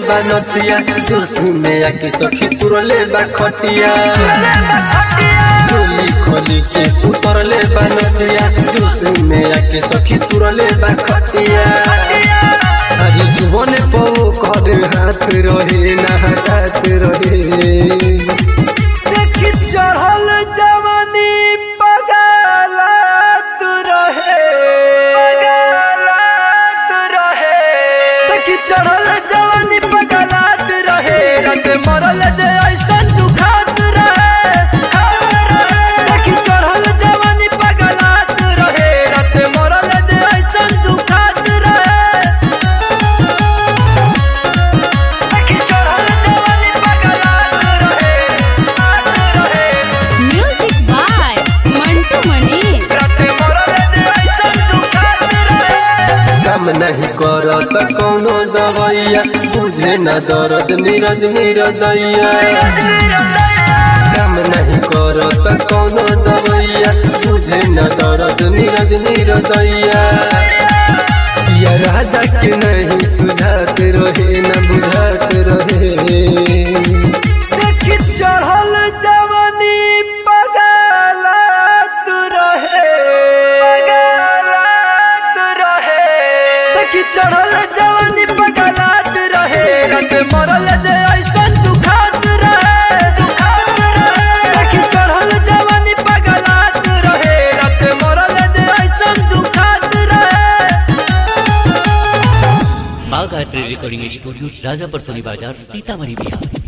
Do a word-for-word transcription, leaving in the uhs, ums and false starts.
बनतिया जोश में आके सखी तुरले बा खटिया चोली खोली के उतरले बनतिया जोश में आके सखी तुरले बा खटिया अरे जुबन पो कर हाथ रहे ना हाथ रहे देखी चढ़ल जवानी पगला तू रहे देखी चढ़ल जवानी पगला तू रहे रत मरल जे ऐसन दुखात रहे देखी चढ़ल जवानी पगला तू रहे रत मरल जे ऐसन दुखात रहे देखी चढ़ल जवानी पगला तू रहे म्यूजिक बाय मंटू मणि काम नहीं करत कौनो दवैया बुझे न दर्द नीरज नीरदैया काम नहीं करत कौनो दवैया बुझे न दर्द नीरज नीरदैया या राजा के नहीं सुझात रहे न बुझात रहे देखी चढ़ल जवानी पगला तू रहे देखी चढ़ल जवानी पगला तू रहे रत मरल जे ऐसन दुखात रहे देखी चढ़ल जवानी पगला तू रहे रत मरल जे ऐसन दुखात रहे। बाघ art recording studio Rajapur Soni बाजार सीतामढ़ी बिहार।